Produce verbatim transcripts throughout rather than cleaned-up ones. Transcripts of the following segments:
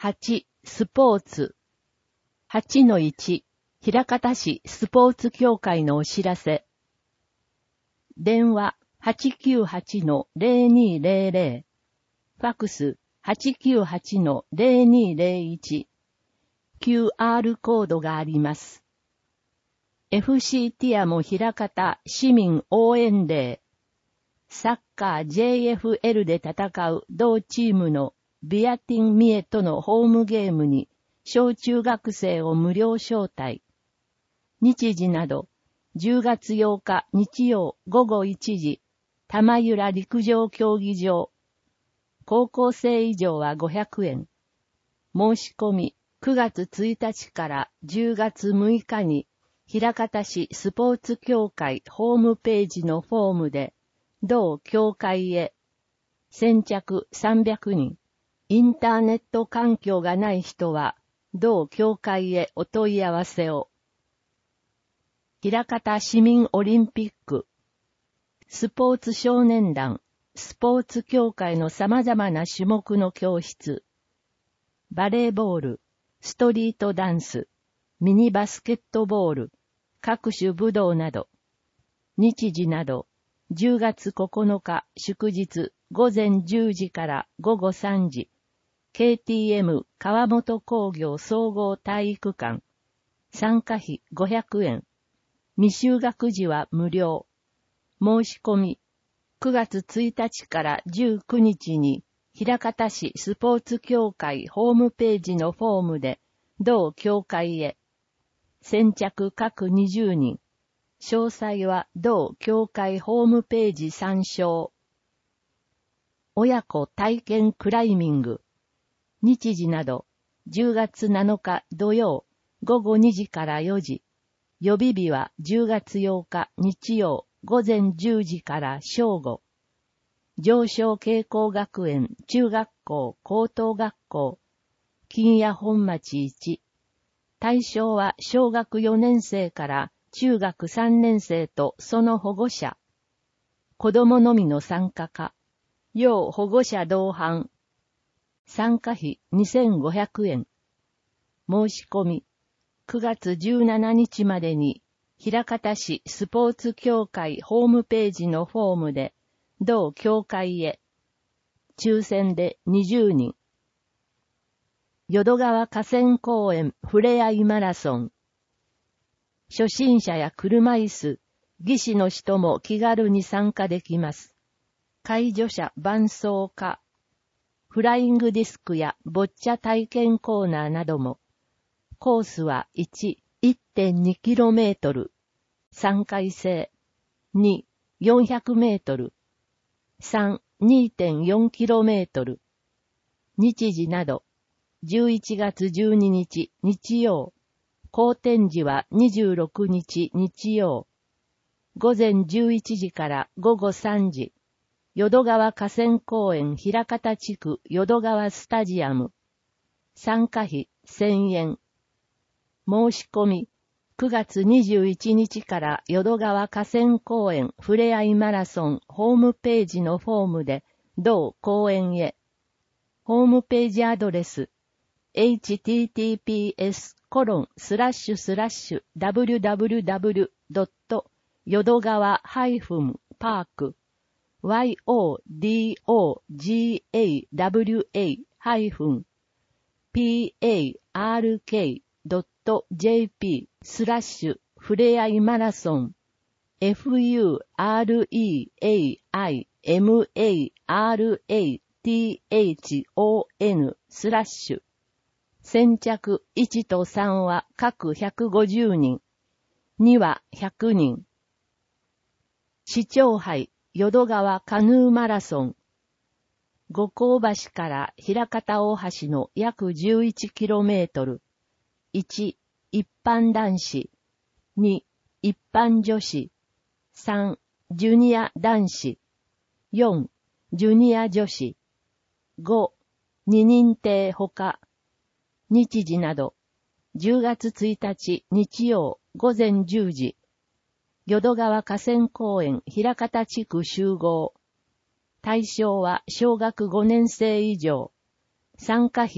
はち、スポーツ。はちのいち、枚方市スポーツ協会のお知らせ。電話 はちきゅうはちのゼロにゼロゼロ、ファクス はちきゅうはちのゼロにゼロいち、キューアール コードがあります。エフシー ティアモ枚方市民応援デー。サッカー ジェイエフエル で戦う同チームのビアティンミエとのホームゲームに小中学生を無料招待。日時など、じゅうがつようか日曜ごごいちじ、玉浦陸上競技場。高校生以上はごひゃくえん。申し込みくがつついたちからじゅうがつむいかに、枚方市スポーツ協会ホームページのフォームで、同協会へ。先着さんびゃくにん。インターネット環境がない人は、同協会へお問い合わせを。枚方市民オリンピック。スポーツ少年団、スポーツ協会の様々な種目の教室。バレーボール、ストリートダンス、ミニバスケットボール、各種武道など。日時など、じゅうがつここのか祝日ごぜんじゅうじからごごさんじ、ケーティーエム 川本工業総合体育館。参加費ごひゃくえん。未就学時は無料。申し込み、くがつついたちからじゅうくにちに、枚方市スポーツ協会ホームページのフォームで、同協会へ。先着各にじゅうにん。詳細は同協会ホームページ参照。親子体験クライミング。日時など、じゅうがつなのか土曜、ごごにじからよじ。予備日はじゅうがつようか日曜、ごぜんじゅうじから正午。上昇傾向学園中学校高等学校。金谷本町いち。対象は小学よねんせいから中学さんねんせいとその保護者。子供のみの参加か。要保護者同伴。参加費にせんごひゃくえん。申し込み、くがつじゅうしちにちまでに、枚方市スポーツ協会ホームページのフォームで、同協会へ。抽選でにじゅうにん。淀川河川公園ふれあいマラソン。初心者や車椅子、技師の人も気軽に参加できます。介助者伴走家。フライングディスクやボッチャ体験コーナーなども。コースはいち、いってんにキロメートル。さんかいせい。に、よんひゃくメートル。さん、にてんよんキロメートル。日時など、じゅういちがつじゅうににち日曜。公展時はにじゅうろくにち日曜。ごぜんじゅういちじからごごさんじ。淀川河川公園枚方地区淀川スタジアム。参加費せんえん。申し込み、くがつにじゅういちにちから淀川河川公園ふれあいマラソンホームページのフォームで、同公園へ。ホームページアドレス、エイチティーティーピーエスコロンスラッシュスラッシュダブリュダブリュダブリュドット淀川ハイフンパーク ヨドガワ ハイフン ピーエーアールケー ドット ジェーピー スラッシュふれあいマラソン エフユーアールイーエーアイエムエーアールエーティーエイチオーエヌ スラッシュ。先着いちとさんは各ひゃくごじゅうにん。にはひゃくにん。市長杯淀川カヌーマラソン。五甲橋から枚方大橋の約じゅういちキロメートル。いち、一般男子。に、一般女子。さん、ジュニア男子。よん、ジュニア女子。ご、二認定ほか。日時など、じゅうがつついたち日曜ごぜんじゅうじ。淀川河川公園枚方地区集合。対象は小学ごねんせい以上。参加費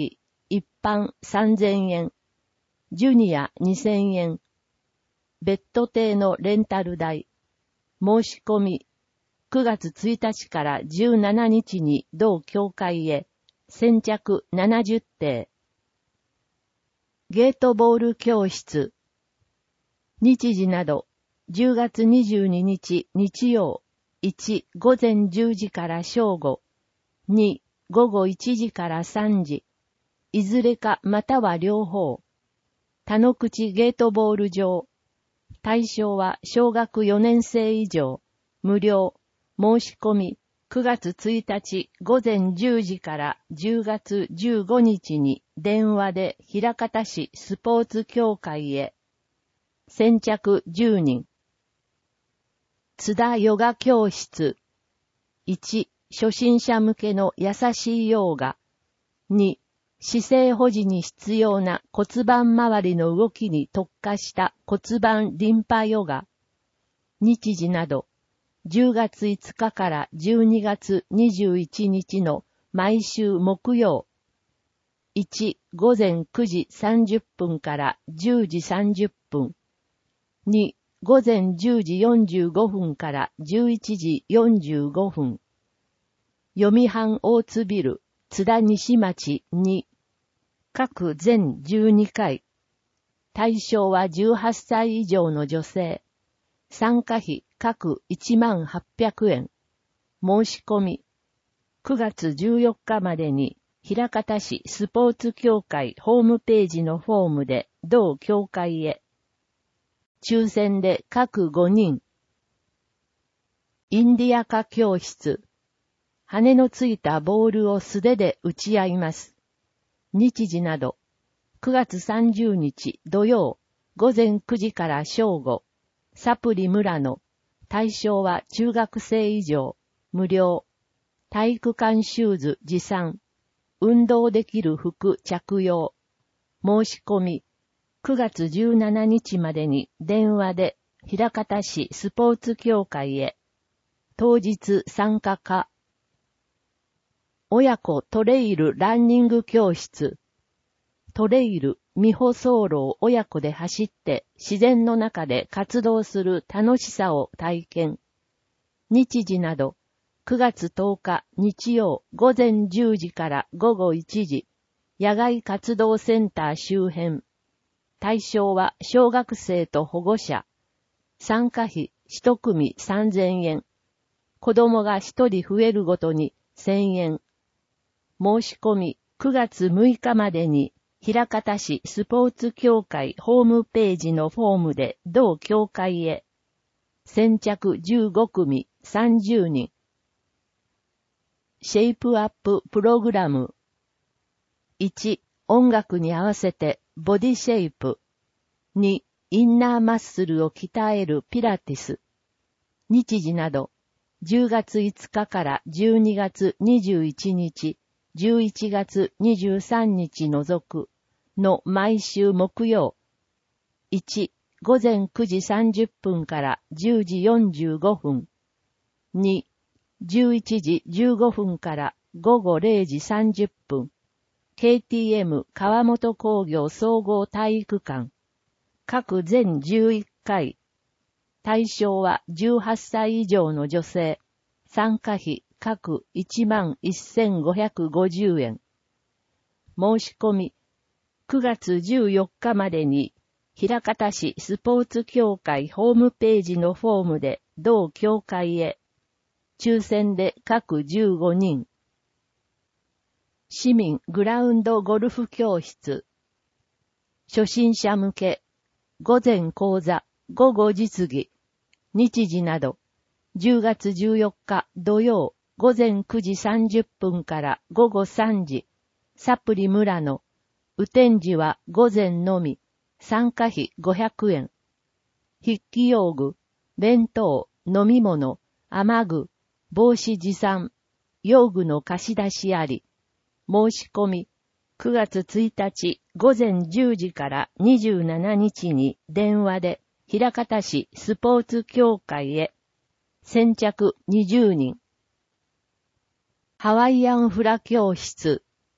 一般さんぜんえん、ジュニアにせんえん、ベッド亭のレンタル代、申し込み、くがつついたちからじゅうしちにちに同教会へ、先着ななじゅってい。ゲートボール教室。日時など、じゅうがつにじゅうににち日曜、いちごぜんじゅうじから正午、にごごいちじからさんじ、いずれかまたは両方。田の口ゲートボール場。対象は小学よねんせい以上。無料。申し込み。くがつついたちごぜんじゅうじからじゅうがつじゅうごにちに電話で枚方市スポーツ協会へ。先着じゅうにん。津田ヨガ教室。いち、初心者向けの優しいヨガ。に、姿勢保持に必要な骨盤周りの動きに特化した骨盤リンパヨガ。日時など、じゅうがついつかからじゅうにがつにじゅういちにちの毎週木曜。いち、ごぜんくじさんじゅっぷんからじゅうじさんじゅっぷん。に、ごぜんじゅうじよんじゅうごふんからじゅういちじよんじゅうごふん。読版大津ビル。津田西町に、各全じゅうにかい。対象はじゅうはっさい以上の女性。参加費各いちまんはっぴゃくえん。申し込み。くがつじゅうよっかまでに、枚方市スポーツ協会ホームページのフォームで同協会へ。抽選で各ごにん。インディアカ教室。羽のついたボールを素手で打ち合います。日時など、くがつさんじゅうにち土曜、ごぜんくじから正午、サプリ村野、対象は中学生以上、無料、体育館シューズ持参、運動できる服着用、申し込み、くがつじゅうしちにちまでに電話で、枚方市スポーツ協会へ、当日参加か、親子トレイルランニング教室。トレイル、未舗走路を親子で走って自然の中で活動する楽しさを体験。日時など、くがつとおか日曜ごぜんじゅうじからごごいちじ、野外活動センター周辺。対象は小学生と保護者。参加費一組さんぜんえん。子供が一人増えるごとにせんえん。申し込みくがつむいかまでに、枚方市スポーツ協会ホームページのフォームで同協会へ。先着じゅうごくみさんじゅうにん。シェイプアッププログラム。いち、音楽に合わせてボディシェイプ。に、インナーマッスルを鍛えるピラティス。日時など、じゅうがついつかからじゅうにがつにじゅういちにち、じゅういちがつにじゅうさんにち除くの毎週木曜。いち、ごぜんくじさんじゅっぷんからじゅうじよんじゅうごふん。に、じゅういちじじゅうごふんからごごれいじさんじゅっぷん。ケーティーエム 川本工業総合体育館。各全じゅういっかい。対象はじゅうはっさい以上の女性。参加費各いちまんせんごひゃくごじゅうえん。申し込み。くがつじゅうよっかまでに、枚方市スポーツ協会ホームページのフォームで同協会へ。抽選で各じゅうごにん。市民グラウンドゴルフ教室。初心者向け。午前講座、午後実技。日時など。じゅうがつじゅうよっか土曜、ごぜんくじさんじゅっぷんからごごさんじ。サプリ村野。雨天時は午前のみ。参加費ごひゃくえん。筆記用具、弁当、飲み物、雨具、帽子持参。用具の貸し出しあり。申し込み。くがつついたちごぜんじゅうじからにじゅうしちにちに電話で枚方市スポーツ協会へ。先着にじゅうにん。ハワイアンフラ教室。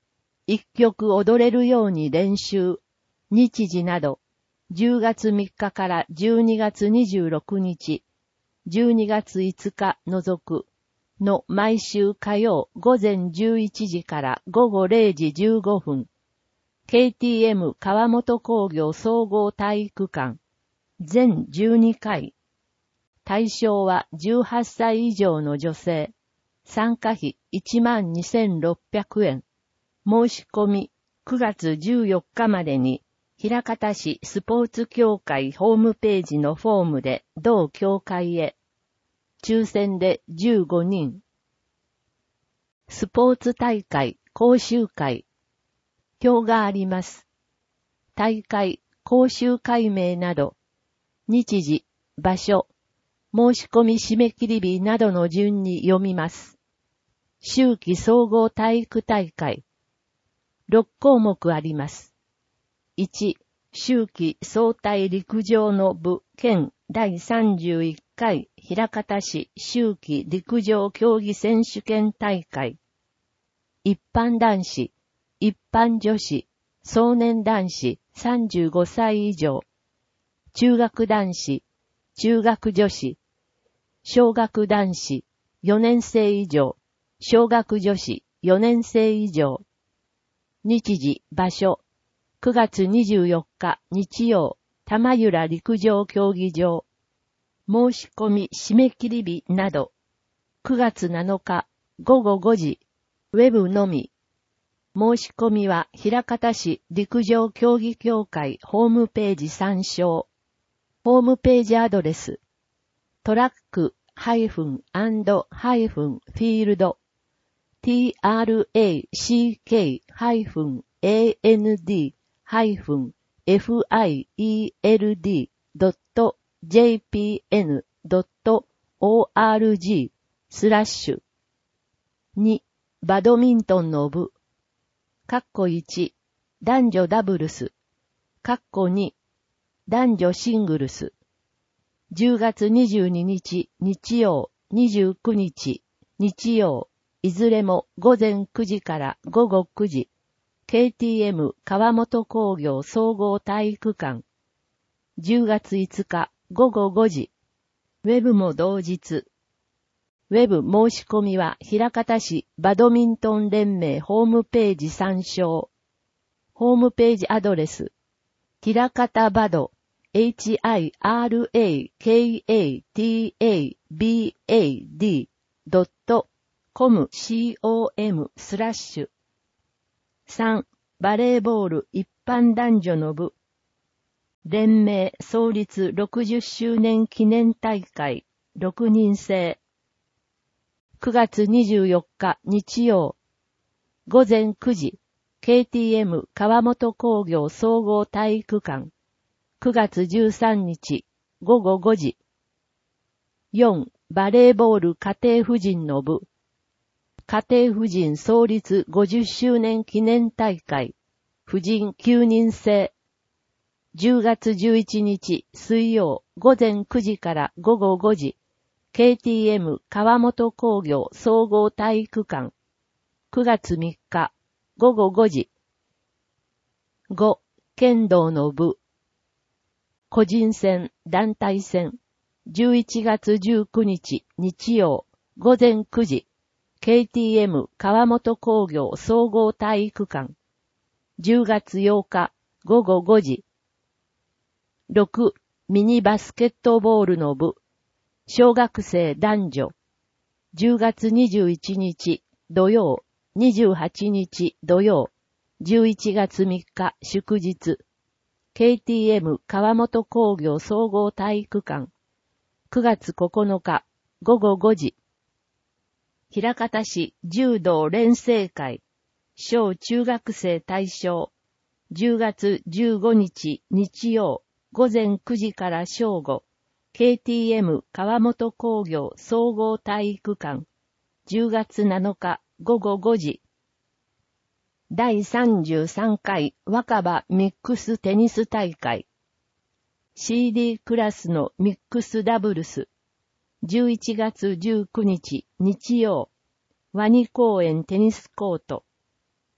一曲踊れるように練習、日時など、じゅうがつみっかからじゅうにがつにじゅうろくにち、じゅうにがついつか除くの毎週火曜午前じゅういちじから午後れいじじゅうごふん、ケーティーエム 川本工業総合体育館、全じゅうにかい。対象はじゅうはっさい以上の女性。参加費いちまんにせんろっぴゃくえん。申し込みくがつじゅうよっかまでに、枚方市スポーツ協会ホームページのフォームで同協会へ。抽選でじゅうごにん。スポーツ大会、講習会。表があります。大会、講習会名など、日時、場所、申し込み締め切り日などの順に読みます。秋季総合体育大会。ろっこうもくあります。いち、秋季総体陸上の部兼だいさんじゅういっかい枚方市秋季陸上競技選手権大会。一般男子、一般女子、壮年男子さんじゅうごさい以上、中学男子、中学女子、小学男子よねんせい以上、小学女子よねんせい以上。日時、場所、くがつにじゅうよっか日曜、玉浦陸上競技場。申し込み締め切り日など、くがつなのかごごごじ、ウェブのみ。申し込みは枚方市陸上競技協会ホームページ参照。ホームページアドレス、トラックハイフンアンドハイフンフィールド、トラックハイフンアンドハイフンフィールドドットジェーピーエヌドットオーアールジー スラッシュ。に、バドミントンの部。カッコいち、男女ダブルス。カッコに、男女シングルス。じゅうがつにじゅうににち日曜、にじゅうくにち日曜、いずれもごぜんくじからごごくじ。ケーティーエム 川本工業総合体育館。じゅうがついつかごごごじ。ウェブも同日。ウェブ申し込みは枚方市バドミントン連盟ホームページ参照。ホームページアドレス。枚方バド、エイチアイアールエーケーエーティーエービーエーディー ドットコム コム スラッシュ。さん、バレーボール一般男女の部。連盟創立ろくじゅっしゅうねん記念大会ろくにんせい。くがつにじゅうよっか日曜。ごぜんくじ、ケーティーエム 川本工業総合体育館。くがつじゅうさんにちごごごじ。よん、バレーボール家庭婦人の部。家庭婦人創立ごじゅっしゅうねん記念大会。婦人きゅうにんせい。じゅうがつじゅういちにち水曜ごぜんくじからごごごじ。ケーティーエム 川本工業総合体育館。くがつみっかごごごじ。ご、剣道の部。個人戦、団体戦。じゅういちがつじゅうくにち日曜ごぜんくじ。ケーティーエム 川本工業総合体育館。じゅうがつようかごごごじ。ろく、ミニバスケットボールの部。小学生男女。じゅうがつにじゅういちにち土曜、にじゅうはちにち土曜、じゅういちがつみっか祝日。ケーティーエム 川本工業総合体育館。くがつここのかごごごじ。枚方市柔道連成会。小中学生対象。じゅうがつじゅうごにち日曜。ごぜんくじから正午、ケーティーエム 川本工業総合体育館、じゅうがつなのかごごごじ。だいさんじゅうさんかい若葉ミックステニス大会。シーディー クラスのミックスダブルス。じゅういちがつじゅうくにち日曜、ワニ公園テニスコート。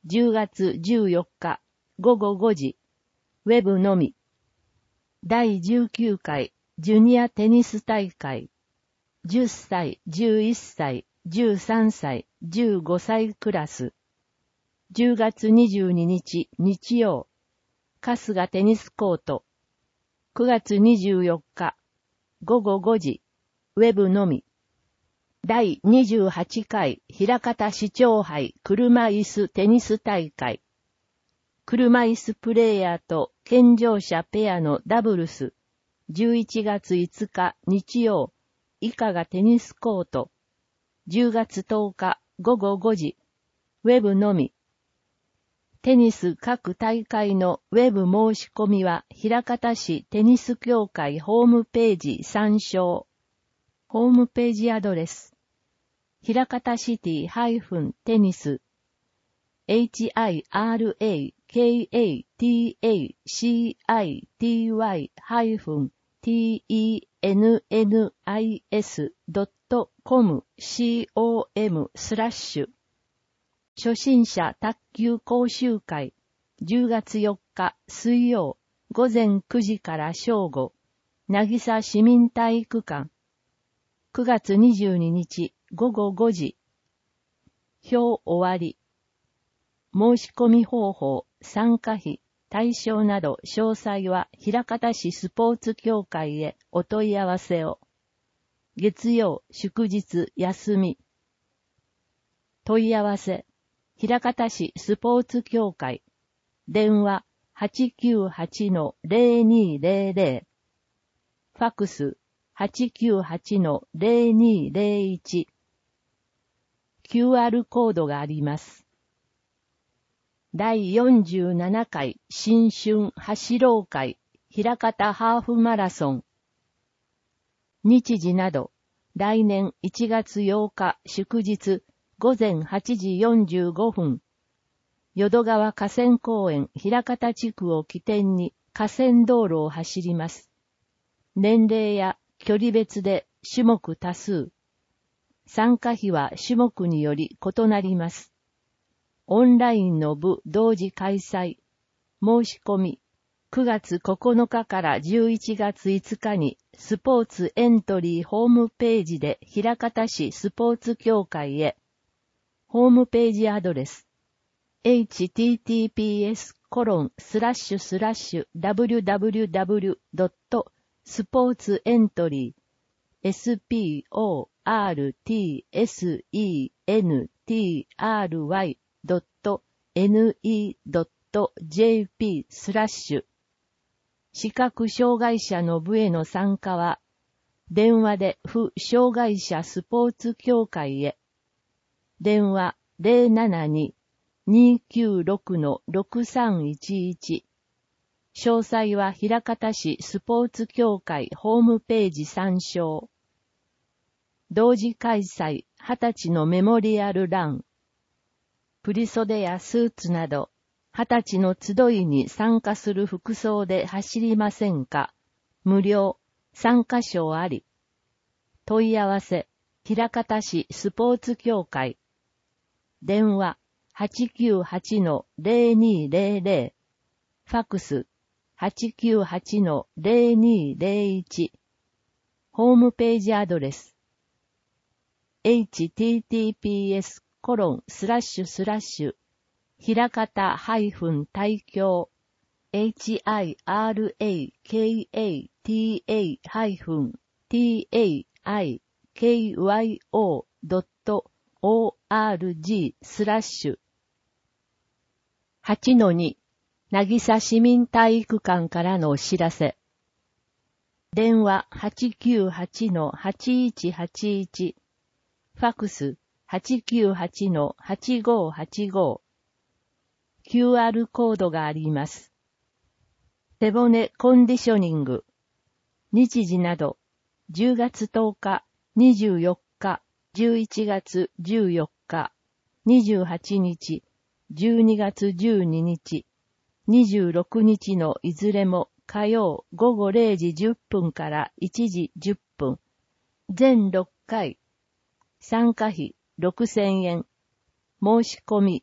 じゅうがつじゅうよっかごごごじ、ウェブのみ。だいじゅうきゅうかいジュニアテニス大会。じゅっさい、じゅういっさい、じゅうさんさい、じゅうごさいクラス。じゅうがつにじゅうににち日曜、春日テニスコート。くがつにじゅうよっかごごごじ、ウェブのみ。だいにじゅうはちかい枚方市長杯車椅子テニス大会。車椅子プレーヤーと健常者ペアのダブルス。じゅういちがついつか日曜、以下がテニスコート。じゅうがつとおかごごごじ、ウェブのみ。テニス各大会のウェブ申し込みは、枚方市テニス協会ホームページ参照。ホームページアドレス。枚方シティテニス エイチアイアールエーケーエーティーエーシーアイティーワイ ティーイーエヌエヌアイエス ドットコム スラッシュ初心者卓球講習会じゅうがつよっか水曜午前くじから正午渚市民体育館くがつにじゅうににちごごごじ表終わり申し込み方法、参加費、対象など詳細は枚方市スポーツ協会へお問い合わせを。月曜、祝日、休み。問い合わせ、枚方市スポーツ協会。電話 はちきゅうはちのゼロにーゼロゼロ。ファックス はちきゅうはちのゼロにーゼロいち。キューアール コードがあります。だいよんじゅうななかい新春走ろう会枚方ハーフマラソン。日時など、来年いちがつようか祝日午前はちじよんじゅうごふん。淀川河川公園枚方地区を起点に河川道路を走ります。年齢や距離別で種目多数。参加費は種目により異なります。オンラインの部同時開催。申し込み。くがつここのかからじゅういちがついつかにスポーツエントリーホームページで枚方市スポーツ協会へ。ホームページアドレス。エイチティーティーピーエスコロンスラッシュスラッシュダブリューダブリューダブリュードットスポーツエントリー エスピーオーアールティーエスイーエヌティーアールワイドットエヌイードットジェーピー スラッシュ視覚障害者の部への参加は電話で府障害者スポーツ協会へ電話 ゼロななに にーきゅうろく ろくさんいちいち詳細は枚方市スポーツ協会ホームページ参照同時開催はたちのメモリアルラン振り袖やスーツなど、はたちの集いに参加する服装で走りませんか無料、参加賞あり。問い合わせ、枚方市スポーツ協会。電話、はちきゅうはちのゼロにーゼロゼロ。ファックス、はちきゅうはちのゼロにーゼロいち。ホームページアドレス。エイチティーティーピーエスコロンスラッシュスラッシュ枚方ハイフン対協 エイチアイアールエーケーエーティーエーハイフン ティーエーアイケーワイオードットオーアールジースラッシュ はちのに 渚市民体育館からのお知らせ電話 はちきゅうはちのはちいちはちいちファックスはちきゅうはちのはちごーはちごー キューアール コードがあります。背骨コンディショニング日時などじゅうがつとおか、にじゅうよっか、じゅういちがつじゅうよっか、にじゅうはちにち、じゅうにがつじゅうににち、にじゅうろくにちのいずれも火曜ごごれいじじゅっぷんからいちじじゅっぷん、全ろっかい、参加費ろくせんえん、申し込み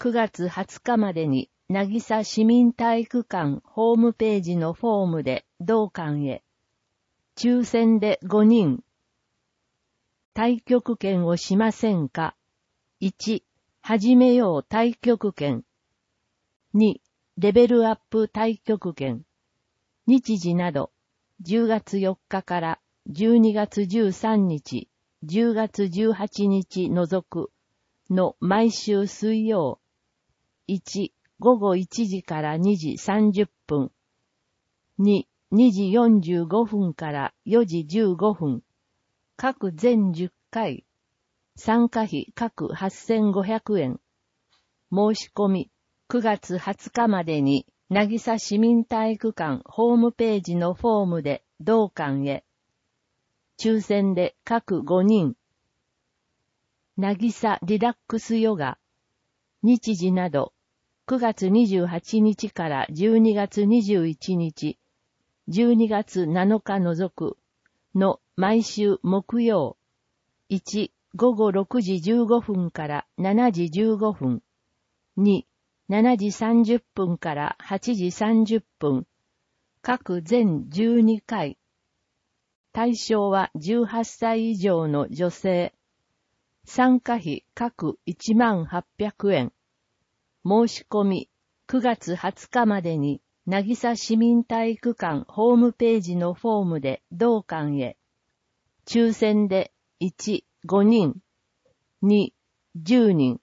くがつはつかまでに、なぎさ市民体育館ホームページのフォームで同館へ。抽選でごにん。太極拳をしませんか？いち、始めよう太極拳。に、レベルアップ太極拳。日時など、じゅうがつよっかからじゅうにがつじゅうさんにち、じゅうがつじゅうはちにち除くの毎週水曜。いち、ごごいちじからにじさんじゅっぷん。に、にじよんじゅうごふんからよじじゅうごふん。各全じゅっかい。参加費各はっせんごひゃくえん。申し込み、くがつはつかまでに、なぎさ市民体育館ホームページのフォームで同館へ。抽選で各ごにん。なぎさリラックスヨガ。日時など、くがつにじゅうはちにちからじゅうにがつにじゅういちにち、じゅうにがつなのか除くの毎週木曜。いち、ごごろくじじゅうごふんからしちじじゅうごふん。に、しちじさんじゅっぷんからはちじさんじゅっぷん。各全じゅうにかい。対象はじゅうはっさい以上の女性。参加費各いちまんはっぴゃくえん。申し込み、くがつはつかまでに、なぎさ市民体育館ホームページのフォームで同館へ。抽選でいち、ごにん、に、じゅうにん。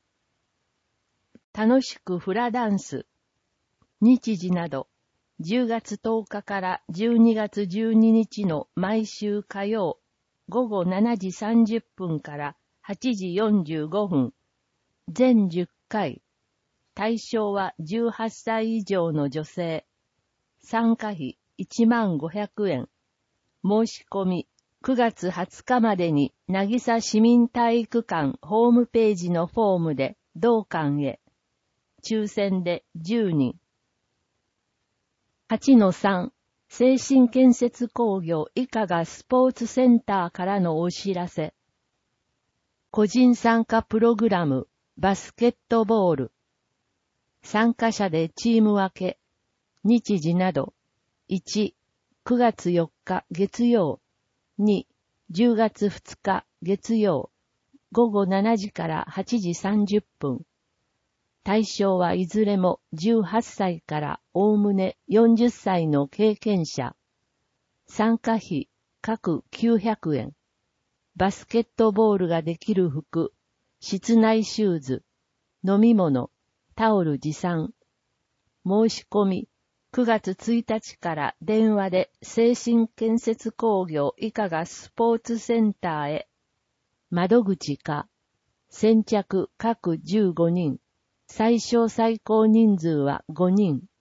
楽しくフラダンス。日時など、じゅうがつとおかからじゅうにがつじゅうににちの毎週火曜、ごごしちじさんじゅっぷんからはちじよんじゅうごふん。全じゅっかい。対象はじゅうはっさい以上の女性。参加費いちまんごひゃくえん。申し込み、くがつはつかまでに、なぎさ市民体育館ホームページのフォームで同館へ。抽選でじゅうにん。はちのさん、精神建設工業以下がスポーツセンターからのお知らせ。個人参加プログラム、バスケットボール。参加者でチーム分け。日時など。いち、くがつよっか月曜。に、じゅうがつふつか月曜。ごごしちじからはちじさんじゅっぷん。対象はいずれもじゅうはっさいからおおむねよんじゅっさいの経験者。参加費各きゅうひゃくえん。バスケットボールができる服、室内シューズ、飲み物、タオル持参。申し込み、くがつついたちから電話で精神建設工業以下がスポーツセンターへ。窓口か。先着各じゅうごにん。最小最高人数はごにん。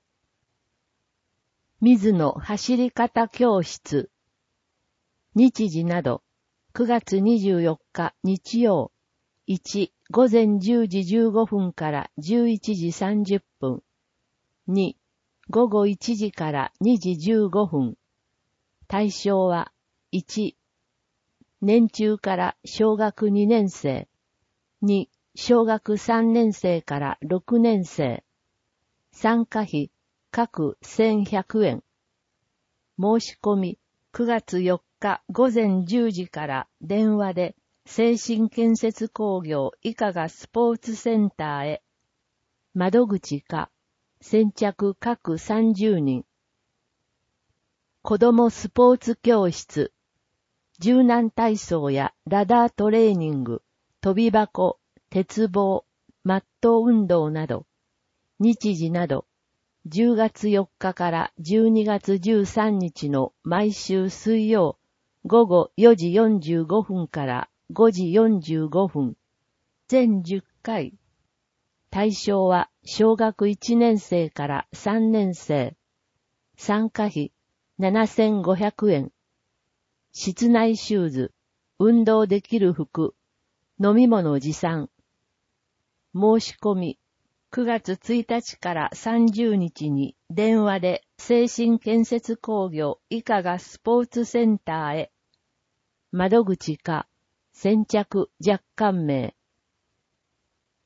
水野走り方教室。日時など、くがつにじゅうよっか日曜。いち、ごぜんじゅうじじゅうごふんからじゅういちじさんじゅっぷん。に、ごごいちじからにじじゅうごふん。対象は、いち、年中から小学にねんせい。に、小学さんねんせいからろくねんせい。参加費、各せんひゃくえん。申し込み、くがつよっかごぜんじゅうじから電話で、精神建設工業以下がスポーツセンターへ。窓口か。先着各さんじゅうにん。子どもスポーツ教室。柔軟体操やラダートレーニング、飛び箱、鉄棒、マット運動など。日時など。じゅうがつよっかからじゅうにがつじゅうさんにちの毎週水曜、ごごよじよんじゅうごふんからごじよんじゅうごふん。全じゅっかい。対象は小学いちねんせいからさんねんせい。参加費ななせんごひゃくえん。室内シューズ、運動できる服、飲み物持参。申し込み、くがつついたちからさんじゅうにちに電話で精神建設工業以下がスポーツセンターへ。窓口か、先着若干名。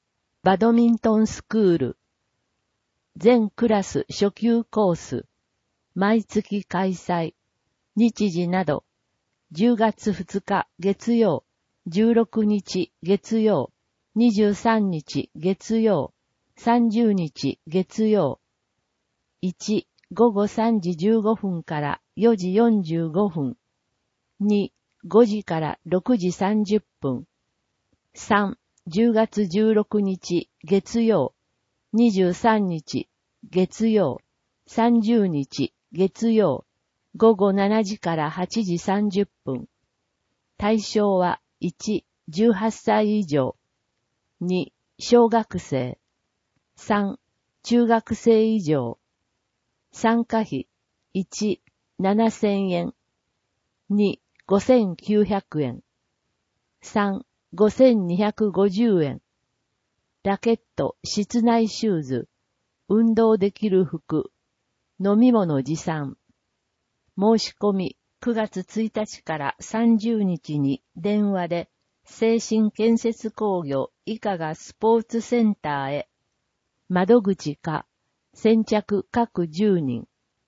バドミントンスクール。全クラス初級コース。毎月開催。日時など。じゅうがつふつか月曜、じゅうろくにち月曜、にじゅうさんにち月曜、さんじゅうにち月曜。いち、ごごさんじじゅうごふんからよじよんじゅうごふん。に、ごじからろくじさんじゅっぷん。さん、じゅうがつじゅうろくにち月曜、にじゅうさんにち月曜、さんじゅうにち月曜、ごごしちじからはちじさんじゅっぷん。対象はいち、じゅうはっさい以上。に、小学生。さん、中学生以上。参加費いち、ななせんえん。に、ごせんきゅうひゃくえん。さん、ごせんにひゃくごじゅうえん。ラケット、室内シューズ、運動できる服、飲み物持参。申し込みくがつついたちからさんじゅうにちに電話で精神建設工業以下がスポーツセンターへ。窓口か、先着各じゅうにん。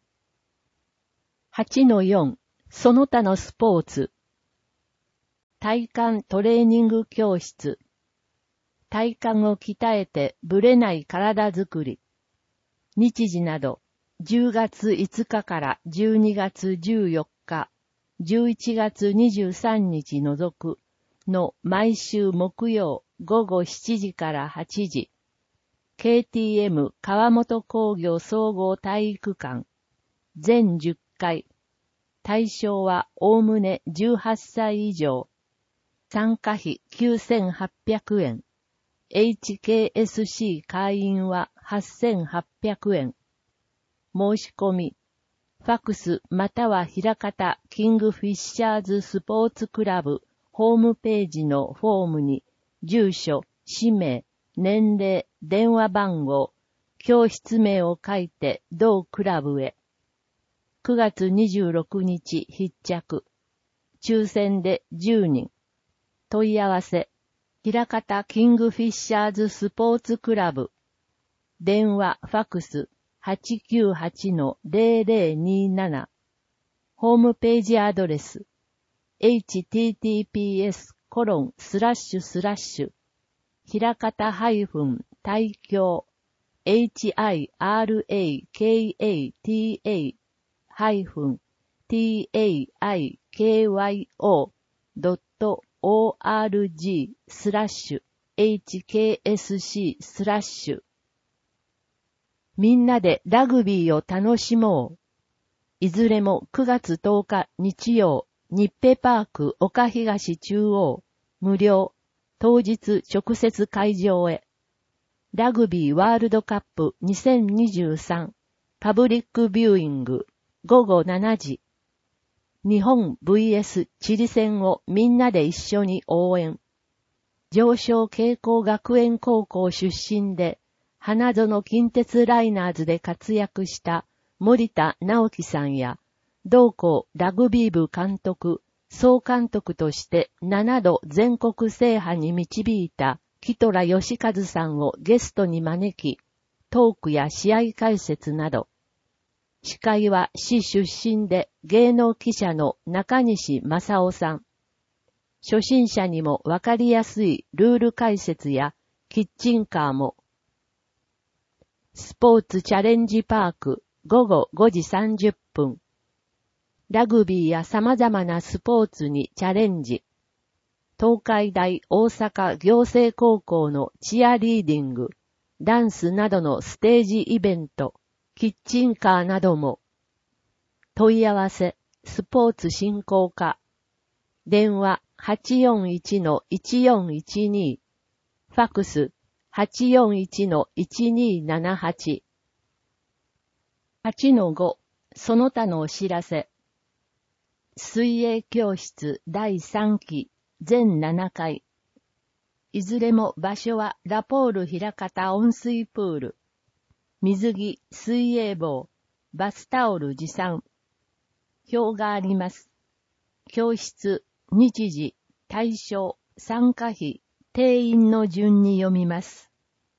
はちのよん、その他のスポーツ。体幹トレーニング教室。体幹を鍛えてぶれない体づくり。日時など、じゅうがついつかからじゅうにがつじゅうよっか、じゅういちがつにじゅうさんにち除くの毎週木曜ごごしちじからはちじ。ケーティーエム 川本工業総合体育館。全じゅっかい。対象はおおむねじゅうはっさい以上。参加費きゅうせんはっぴゃくえん。エイチケーエスシー 会員ははっせんはっぴゃくえん。申し込み。ファクスまたはひらかたキングフィッシャーズスポーツクラブホームページのフォームに住所、氏名、年齢、電話番号、教室名を書いて同クラブへ。くがつにじゅうろくにち必着。抽選でじゅうにん。問い合わせ。ひらかたキングフィッシャーズスポーツクラブ。電話、ファクス はちきゅうはちのゼロゼロになな。ホームページアドレス。エイチティーティーピーエスコロンスラッシュスラッシュひらかたハイフン対響 エイチアイアールエーケーエーティーエー ハイフン ティーエーアイケーワイオー ドット オーアールジー スラッシュ エイチケーエスシー スラッシュ。みんなでラグビーを楽しもう。いずれもくがつとおか日曜、日ペパーク岡東中央、無料、当日直接会場へ。ラグビーワールドカップにせんにじゅうさん、パブリックビューイング、ごごしちじ。日本 ブイエス チリ戦をみんなで一緒に応援。上昇傾向学園高校出身で、花園近鉄ライナーズで活躍した森田直樹さんや、同校ラグビー部監督、総監督としてななど全国制覇に導いた木虎義和さんをゲストに招き、トークや試合解説など、司会は市出身で芸能記者の中西正夫さん。初心者にもわかりやすいルール解説やキッチンカーも。スポーツチャレンジパークごごごじさんじゅっぷん。ラグビーや様々なスポーツにチャレンジ。東海大大阪行政高校のチアリーディング、ダンスなどのステージイベント、キッチンカーなども。問い合わせ、スポーツ振興課。電話 はちよんいちのいちよんいちに。ファクス はちよんいちのいちにーななはち。はちのご、その他のお知らせ。水泳教室だいさんき、全ななかい。いずれも場所はラポール平方温水プール。水着、水泳帽、バスタオル持参。表があります。教室、日時、対象、参加費、定員の順に読みます。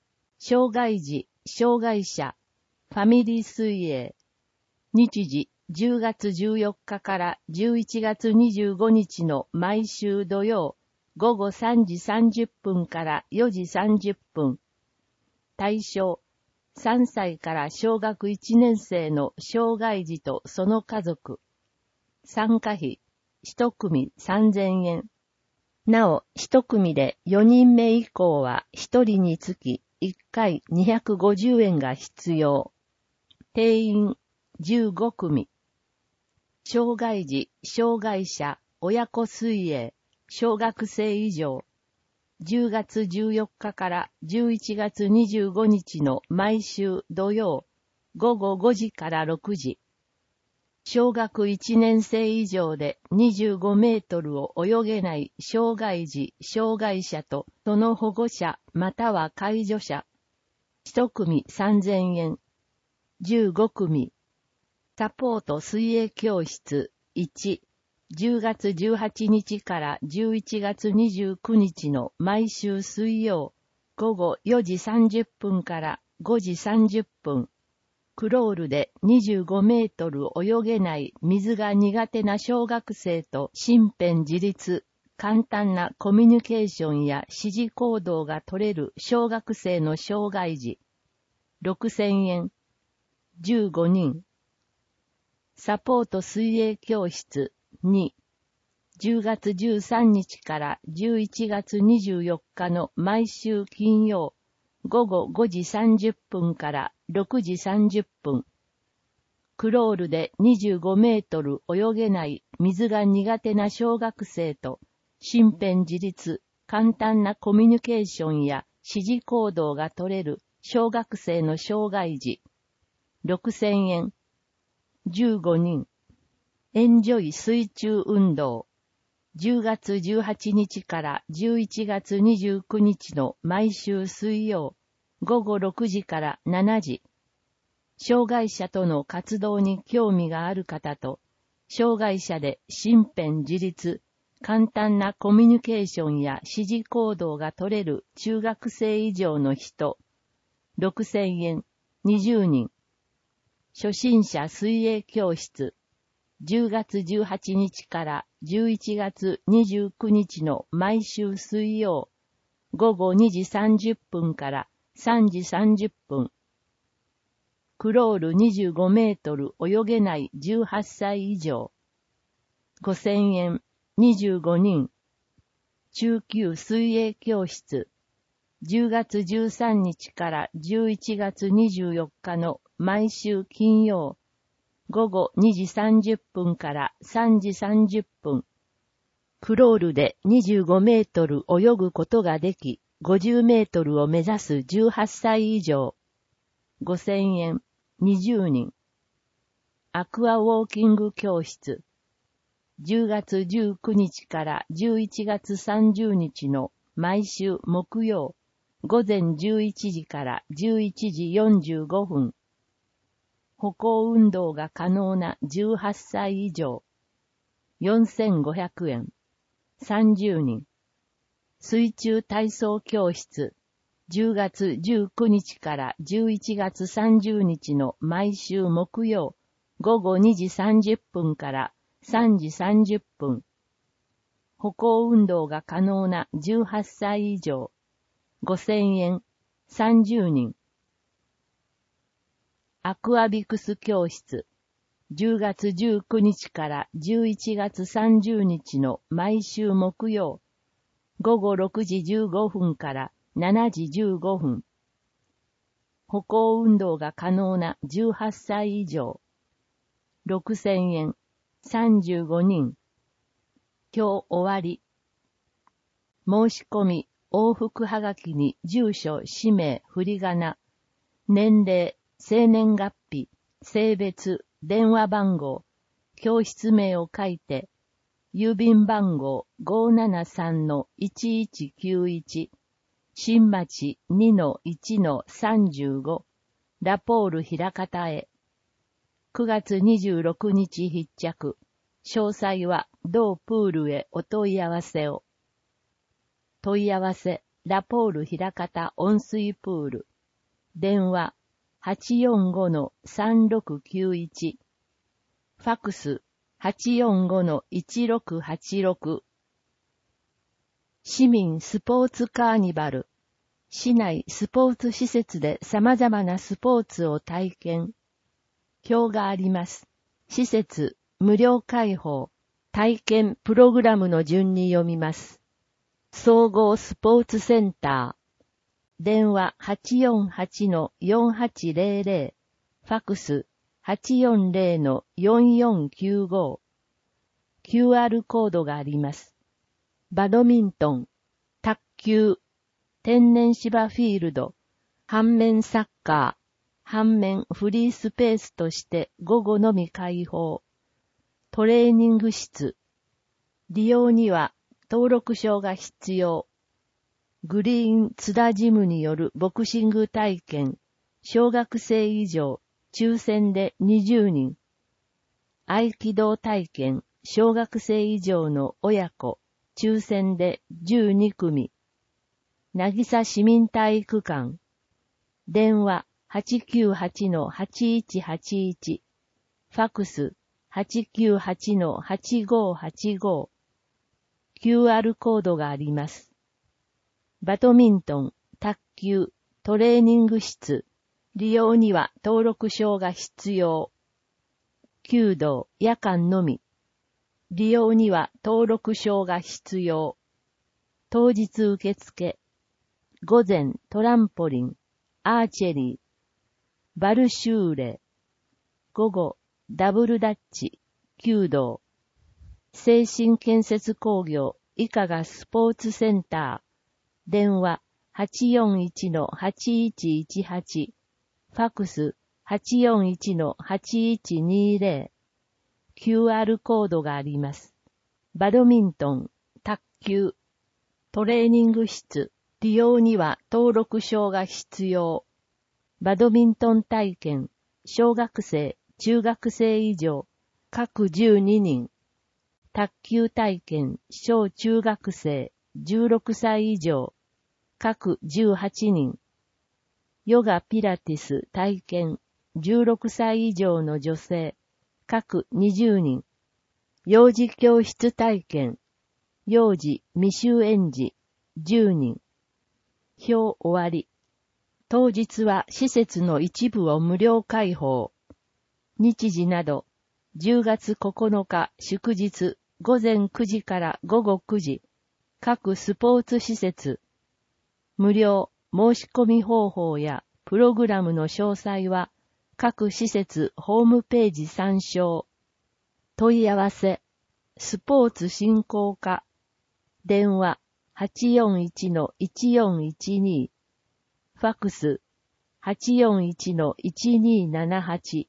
障害児、障害者、ファミリー水泳。日時、じゅうがつじゅうよっかからじゅういちがつにじゅうごにちの毎週土曜、ごごさんじさんじゅっぷんからよじさんじゅっぷん。対象、さんさいから小学いちねん生の障害児とその家族。参加費、いち組さんぜんえん。なお、いち組でよにんめ以降はひとりにつきいっかいにひゃくごじゅうえんが必要。定員じゅうご組。障害児、障害者、親子水泳、小学生以上。じゅうがつじゅうよっかからじゅういちがつにじゅうごにちの毎週土曜、ごごごじからろくじ。小学いちねん生以上でにじゅうごメートルを泳げない障害児、障害者とその保護者または介助者。いち組さんぜんえん。じゅうご組。サポート水泳教室いち、じゅうがつじゅうはちにちからじゅういちがつにじゅうくにちの毎週水曜、ごごよじさんじゅっぷんからごじさんじゅっぷん。クロールでにじゅうごメートル泳げない水が苦手な小学生と身辺自立、簡単なコミュニケーションや指示行動が取れる小学生の障害児。ろくせんえん。じゅうごにん。サポート水泳教室に、じゅうがつじゅうさんにちからじゅういちがつにじゅうよっかの毎週金曜、ごごごじさんじゅっぷんからろくじさんじゅっぷん。クロールでにじゅうごメートル泳げない水が苦手な小学生と身辺自立、簡単なコミュニケーションや指示行動が取れる小学生の障害児。ろくせんえん。じゅうごにん。エンジョイ水中運動。じゅうがつじゅうはちにちからじゅういちがつにじゅうくにちの毎週水曜、ごごろくじからしちじ。障害者との活動に興味がある方と、障害者で身辺自立、簡単なコミュニケーションや指示行動が取れる中学生以上の人。ろくせんえん、にじゅうにん。初心者水泳教室。じゅうがつじゅうはちにちからじゅういちがつにじゅうくにちの毎週水曜、ごごにじさんじゅっぷんからさんじさんじゅっぷん。クロールにじゅうごメートル泳げないじゅうはっさい以上。ごせんえん、にじゅうごにん。中級水泳教室。じゅうがつじゅうさんにちからじゅういちがつにじゅうよっかの毎週金曜、ごごにじさんじゅっぷんからさんじさんじゅっぷん。クロールでにじゅうごメートル泳ぐことができ、ごじゅうメートルを目指すじゅうはっさい以上。ごせんえん、にじゅうにん。アクアウォーキング教室。じゅうがつじゅうくにちからじゅういちがつさんじゅうにちの毎週木曜、ごぜんじゅういちじからじゅういちじよんじゅうごふん。歩行運動が可能なじゅうはっさい以上。よんせんごひゃくえん。さんじゅうにん。水中体操教室。じゅうがつじゅうくにちからじゅういちがつさんじゅうにちの毎週木曜、ごごにじさんじゅっぷんからさんじさんじゅっぷん。歩行運動が可能なじゅうはっさい以上。ごせんえん。さんじゅうにん。アクアビクス教室。じゅうがつじゅうくにちからじゅういちがつさんじゅうにちの毎週木曜、ごごろくじじゅうごふんからしちじじゅうごふん。歩行運動が可能なじゅうはっさい以上。ろくせんえん。さんじゅうごにん。今日終わり。申し込み、往復はがきに住所、氏名、振り仮名、年齢、生年月日、性別、電話番号、教室名を書いて、郵便番号 ごーななさんのいちいちきゅういち、新町 にのいちのさんじゅうご、ラポール枚方へ。くがつにじゅうろくにち必着。詳細は同プールへお問い合わせを。問い合わせ、ラポール枚方温水プール。 電話 はちよんごのさんろくきゅういち、ファックス はちよんごのいちろくはちろく。市民スポーツカーニバル。市内スポーツ施設で様々なスポーツを体験。表があります。施設、無料開放、体験プログラムの順に読みます。総合スポーツセンター。電話 はちよんはちのよんはちぜろぜろ。ファックス はちよんぜろのよんよんきゅうご。キューアール コードがあります。バドミントン、卓球、天然芝フィールド、半面サッカー、半面フリースペースとして午後のみ開放。トレーニング室。利用には登録証が必要。グリーン津田ジムによるボクシング体験。小学生以上、抽選でにじゅうにん。合気道体験。小学生以上の親子。抽選でじゅうにくみ。なぎさ市民体育館。電話 はちきゅうはちのはちいちはちいち。ファックス はちきゅうはちのはちごはちご。キューアール コードがあります。バドミントン、卓球、トレーニング室。利用には登録証が必要。弓道、夜間のみ。利用には登録証が必要。当日受付。午前トランポリン、アーチェリー、バルシューレ、午後ダブルダッチ、弓道、精神建設工業以下がスポーツセンター、電話 はちよんいちのはちいちいちはち、ファックス はちよんいちのはちいちにぜろ、キューアール コードがあります。バドミントン、卓球、トレーニング室、利用には登録証が必要。バドミントン体験、小学生、中学生以上、各じゅうににん。卓球体験、小中学生、じゅうろくさい以上、各じゅうはちにん。ヨガピラティス体験、じゅうろくさい以上の女性、各にじゅうにん。幼児教室体験、幼児未就園児、じゅうにん。表終わり。当日は施設の一部を無料開放。日時など、じゅうがつここのか祝日午前くじから午後くじ、各スポーツ施設。無料申し込み方法やプログラムの詳細は各施設ホームページ参照。問い合わせ、スポーツ振興課。電話はちよんいちのいちよんいちに、ファックス はちよんいちのいちにななはち。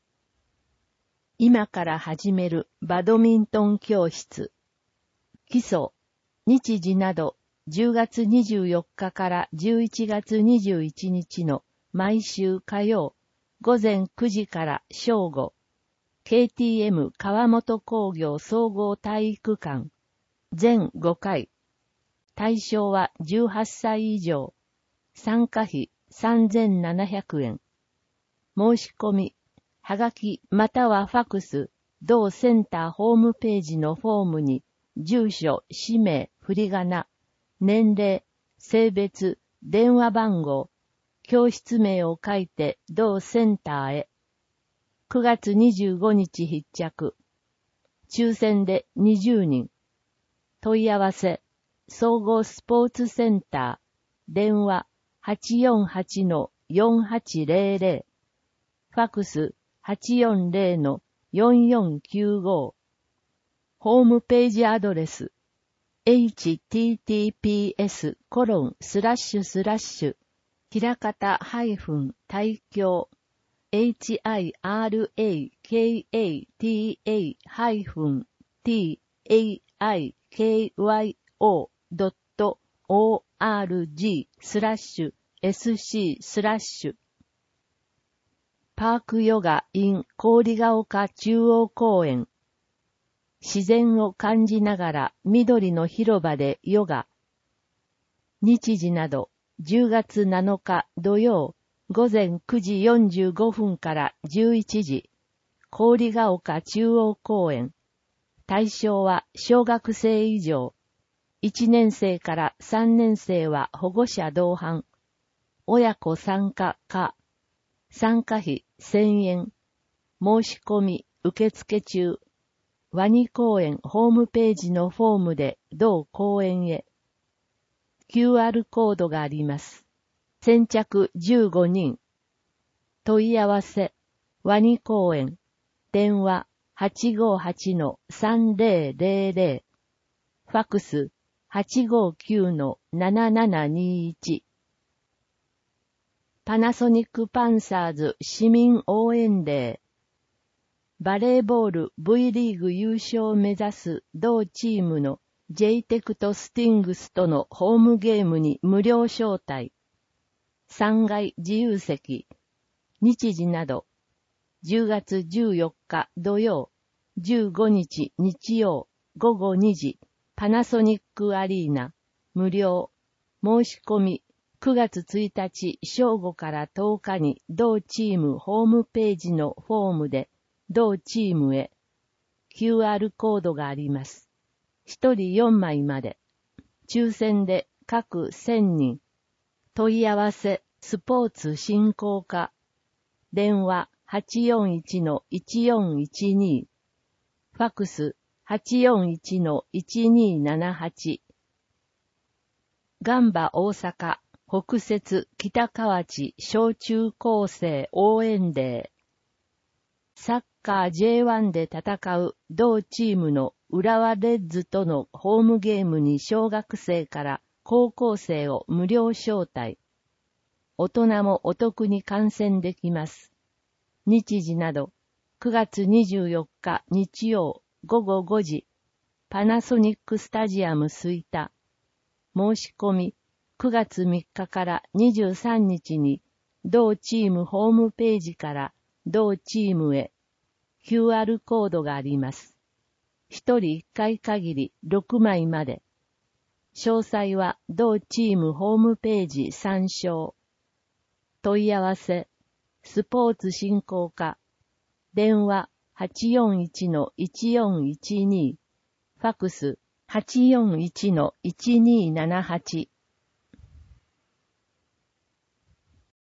今から始めるバドミントン教室。基礎、日時などじゅうがつにじゅうよっかからじゅういちがつにじゅういちにちの毎週火曜、午前くじから正午、ケーティーエム 川本工業総合体育館、全ごかい。対象はじゅうはっさい以上。参加費さんぜんななひゃくえん。申し込み、はがきまたはファックス、同センターホームページのフォームに、住所、氏名、振り仮名、年齢、性別、電話番号、教室名を書いて同センターへ。くがつにじゅうごにち必着。抽選でにじゅうにん。問い合わせ、総合スポーツセンター、電話はちよんはちのよんはちぜろぜろ、ファックス はちよんぜろのよんよんきゅうご。ホームページアドレス、エイチティーティーピーエスコロンスラッシュスラッシュひらかたハイフン大京 エイチアイアールエーケーエーティーエー ハイフン ティーエーアイケーワイオー ドット オーアールジー スラッシュ エスシー スラッシュパークヨガ in 氷が丘中央公園。自然を感じながら緑の広場でヨガ。日時などじゅうがつなのか土曜ごぜんくじよんじゅうごふんからじゅういちじ、郡ヶ丘中央公園。対象は小学生以上。いちねん生からさんねん生は保護者同伴。親子参加か。参加費せんえん。申し込み受付中。ワニ公園ホームページのフォームで同公園へ。キューアール コードがあります。先着じゅうごにん。問い合わせ、ワニ公園。電話 はちごーはちのさんぜろぜろぜろ。ファクス はちごーきゅうのななななにいち。パナソニックパンサーズ市民応援デー。バレーボール V リーグ優勝を目指す同チームの ジェイテク とスティングスとのホームゲームに無料招待。さんがい自由席。日時など。じゅうがつじゅうよっか土曜、じゅうごにち日曜、ごごにじ、パナソニックアリーナ、無料。申し込み、くがつついたち正午からとおかに同チームホームページのフォームで、同チームへ。キューアール コードがあります。ひとりよんまいまで。抽選で各せんにん。問い合わせ、スポーツ振興課。電話 はちよんいちのいちよんいちに。ファクス はちよんいちのいちにーななはち。ガンバ大阪北摂北河内小中高生応援デー。サッカー ジェイワン で戦う同チームの浦和レッズとのホームゲームに小学生から高校生を無料招待。大人もお得に観戦できます。日時など、くがつにじゅうよっか日曜ごごごじ、パナソニックスタジアム吹田。申し込み、くがつみっかからにじゅうさんにちに、同チームホームページから同チームへ。キューアール コードがあります。ひとりいっかい限りろくまいまで。詳細は同チームホームページ参照。問い合わせ、スポーツ振興課。電話 はちよんいちのいちよんいちに。ファクス はちよんいちのいちにーななはち。